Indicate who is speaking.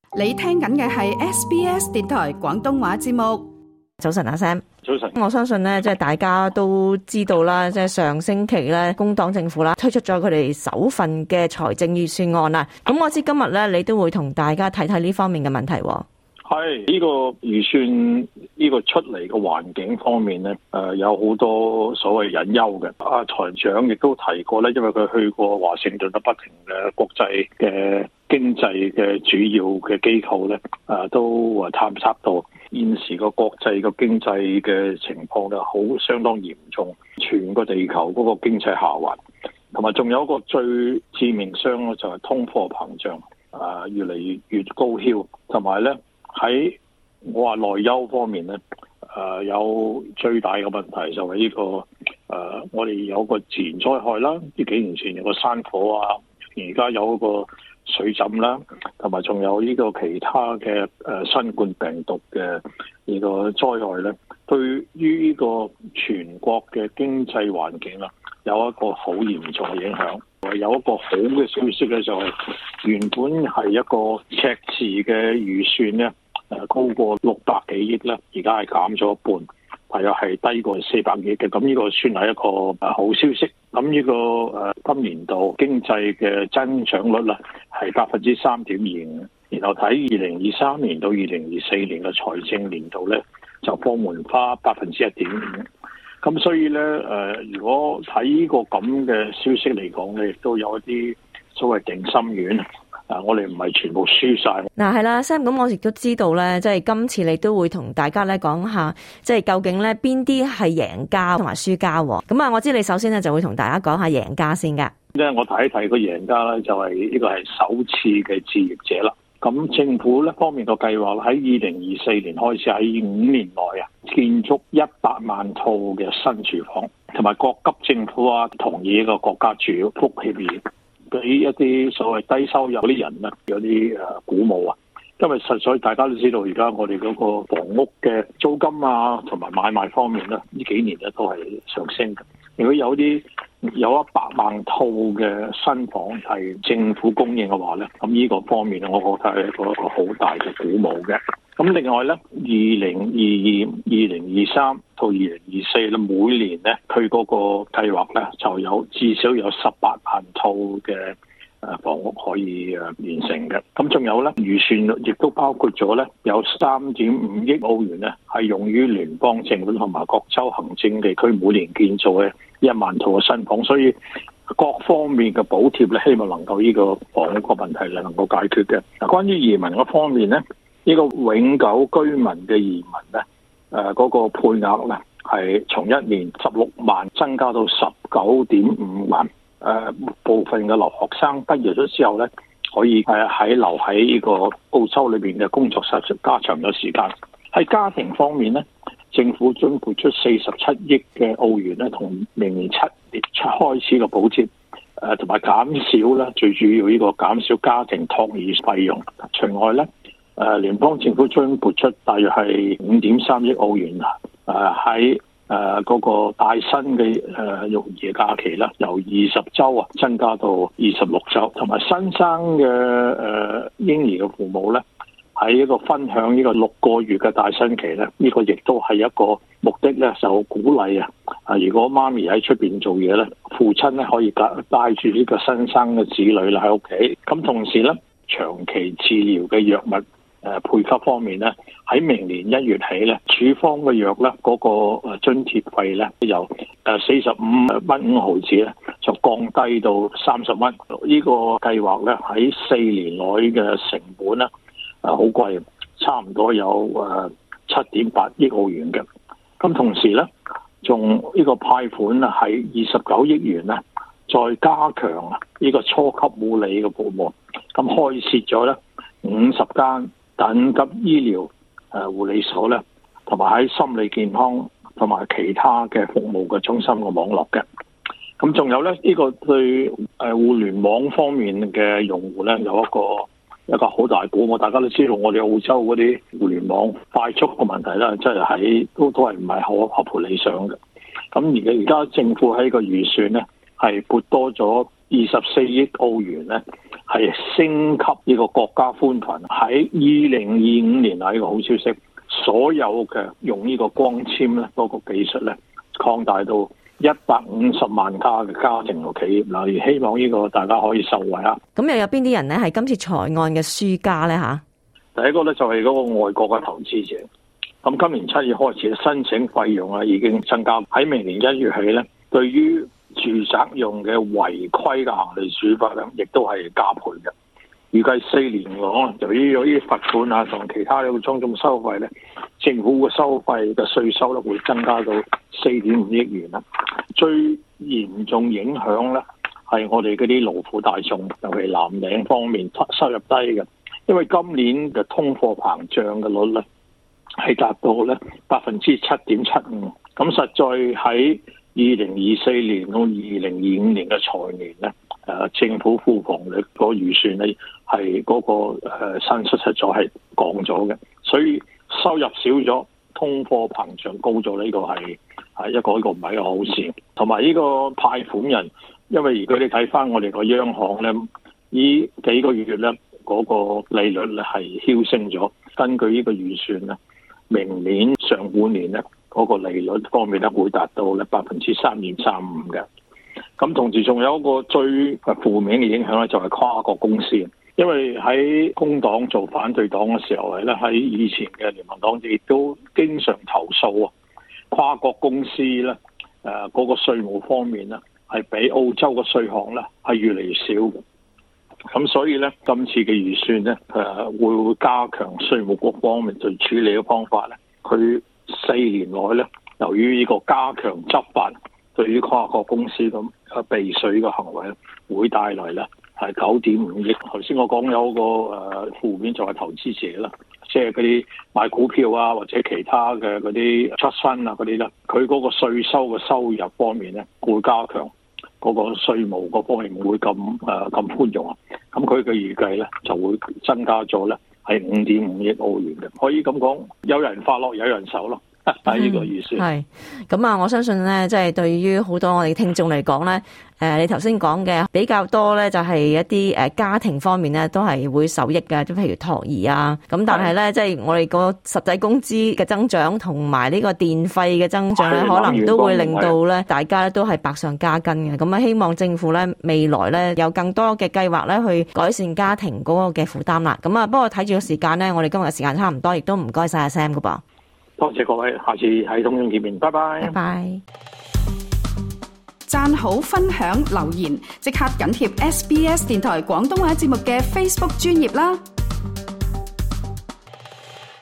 Speaker 1: 你聽緊嘅係 SBS 電台廣東話節目。
Speaker 2: 早晨，阿 Sam。
Speaker 3: 早晨。
Speaker 2: 我相信咧，即係大家都知道啦，即係上星期咧，工黨政府啦推出咗佢哋首份嘅財政預算案啦。咁我知今日咧，你都會同大家睇睇呢方面嘅問題。
Speaker 3: 係呢個預算呢個出嚟嘅環境方面咧，有好多所謂隱憂嘅。阿財長亦都提過咧，因為佢去過華盛頓不停嘅國際嘅經濟嘅主要嘅機構咧，都探測到現時個國際個經濟嘅情況咧，好相當嚴重，全個地球嗰個經濟下滑，同埋仲有一個最致命傷咧，就係通貨膨脹，越嚟越高囂，同埋咧。喺我話內憂方面咧，有最大嘅問題就係呢個我哋有個自然災害啦，呢幾年前有個山火啊，而家有一個水浸啦，同埋仲有呢個其他嘅新冠病毒嘅呢個災害咧，對於呢個全國嘅經濟環境啊，有一個好嚴重嘅影響。有一個好嘅消息咧，就係原本係一個赤字嘅預算咧，高過600幾億咧，而家係減咗一半，大約係低過400億嘅。咁呢個算係一個好消息。咁呢個今年度經濟嘅增長率咧係3.25%，然後睇2023年到2024年嘅財政年度咧就放緩花1.5%。咁所以咧，如果睇呢個咁嘅消息嚟講咧，亦都有一啲所謂定心丸。我哋唔係全部輸晒。
Speaker 2: 嗱係啦 ，Sam， 咁我亦都知道咧，即係今次你都會同大家咧講下，即係究竟咧邊啲係贏家同埋輸家。咁啊，我知你首先咧就會同大家講下贏家先噶。
Speaker 3: 即係我睇一睇個贏家咧，就係呢個係首次嘅置業者啦。咁政府呢方面個計劃喺2024年開始喺5年內建築100萬套嘅新住房，同埋各級政府同意一個國家住屋協議，俾一啲所謂低收入嗰啲人呢有啲鼓舞啊。因為實在大家都知道，而家我哋嗰個房屋嘅租金同埋買賣方面呢幾年呢都係上升嘅。如果有100萬套嘅新房係政府供應嘅話咧，咁呢個方面我覺得係一個好大嘅鼓舞嘅。咁另外咧，2022、2023到2024咧，每年咧佢嗰個計劃咧就有至少有18萬套嘅房屋可以完成嘅。咁仲有咧預算亦都包括咗咧有3.5億澳元咧係用於聯邦政府同埋各州行政地區每年建造嘅1萬套嘅新房，所以各方面嘅補貼咧，希望能夠呢個房屋個問題咧能夠解決嘅。嗱，關於移民嗰方面咧，呢個永久居民嘅移民咧，嗰個配額咧係從1年16萬增加到19.5萬。部分嘅留學生畢業咗之後咧，可以留喺呢個澳洲裏邊嘅工作實加長咗時間。喺家庭方面咧，政府將撥出47億嘅澳元咧，同明年7月開始嘅補貼，同埋減少咧，最主要呢個減少家庭托兒費用。除外咧，聯邦政府將撥出大約係5.3億澳元喺嗰個帶薪嘅育兒假期啦，由20週增加到26週，同埋新生嘅嬰兒嘅父母咧，喺一個分享呢個6個月嘅帶薪期咧，呢個亦都係一個目的咧，就鼓勵如果媽咪喺出邊做嘢咧，父親咧可以帶住呢個新生嘅子女啦喺屋企。咁同時咧，長期治療嘅藥物配給方面咧，喺明年1月起咧，處方嘅藥咧嗰個津貼費咧由45蚊5毫子咧就降低到30蚊。呢個計劃咧喺4年內嘅成本咧好貴，差唔多有7.8億澳元嘅。咁同時咧，仲呢個派款係29億元咧，再加強呢個初級護理嘅服務，咁開設咗咧50間等級醫療護理所咧，同埋喺心理健康同埋其他嘅服務嘅中心嘅網絡嘅。咁仲有咧呢個對互聯網方面嘅用戶咧有一個好大鼓舞。大家都知道我哋澳洲嗰啲互聯網快速嘅問題咧，即係都係唔係好合乎理想嘅。咁而家政府喺個預算咧係撥多咗24億澳元咧， 係升級呢個國家寬頻。喺2025年啊，呢個好消息，所有嘅用呢個光纖咧嗰個技術咧擴大到150萬家嘅家庭同企業啦，而希望呢個大家可以受惠啊。
Speaker 2: 咁又有邊啲人咧係今次財案嘅輸家咧嚇？
Speaker 3: 第一個咧就係嗰個外國嘅投資者。咁今年7月開始申請費用啊已經增加，喺明年1月起咧，對於住宅用嘅違規嘅行利處罰咧，亦都係加倍嘅。預計4年內，由於有啲罰款啊同其他嘅種種收費咧，政府嘅收費嘅稅收咧會增加到4.5億元啦。最嚴重影響咧係我哋嗰啲勞苦大眾，尤其藍領方面收入低嘅，因為今年嘅通貨膨脹嘅率咧係達到咧7.75%，咁實在喺2024年到2025年嘅財年咧，政府庫房嘅個預算咧係嗰個薪出實在係降咗嘅，所以收入少咗，通貨膨脹高咗，呢個係一個唔係一個好事。同埋呢個派款人，因為如果你睇翻我哋個央行咧，呢幾個月咧嗰個利率咧係飆升咗，根據呢個預算咧，明年上半年咧嗰個利率方面咧會達到咧3.35%嘅。咁同時仲有一個最負面嘅影響咧，就係跨國公司，因為喺工黨做反對黨嘅時候咧，喺以前嘅聯盟黨亦都經常投訴啊，跨國公司咧嗰個稅務方面咧係比澳洲嘅稅項咧係越嚟越少嘅。咁所以咧，今次嘅預算咧會加強稅務局方面對處理嘅方法咧，佢4年內咧，由於呢個加強執法，對於跨國公司咁避稅嘅行為咧，會帶來咧係9.5億。頭先我講有個負面就係投資者啦，即係嗰啲買股票啊或者其他嘅嗰啲出身啊嗰啲咧，佢嗰個稅收嘅收入方面咧會加強，嗰個稅務嗰方面唔會咁寬容啊。咁佢嘅預計咧就會增加咗咧係5.5億澳元嘅。可以咁講，有人發落有人受咯。喺呢個預算
Speaker 2: 係咁啊！我相信咧，即係對於好多我哋聽眾嚟講咧，你頭先講嘅比較多咧，就係一啲家庭方面咧，都係會受益嘅，即譬如托兒啊。咁但係咧，即係我哋個實際工資嘅增長同埋呢個電費嘅增長咧，可能都會令到咧大家都係百上加斤嘅。咁啊，希望政府咧未來咧有更多嘅計劃咧去改善家庭嗰個嘅負擔啦。咁啊，不過睇住個時間咧，我哋今日嘅時間差唔多，亦都唔該晒阿 Sam 噶噃。
Speaker 3: 多謝各位，下次喺空中見面，拜拜。
Speaker 2: 拜拜。
Speaker 1: 讚好、分享、留言，即刻緊貼SBS 電台廣東話節目嘅 Facebook 專頁啦。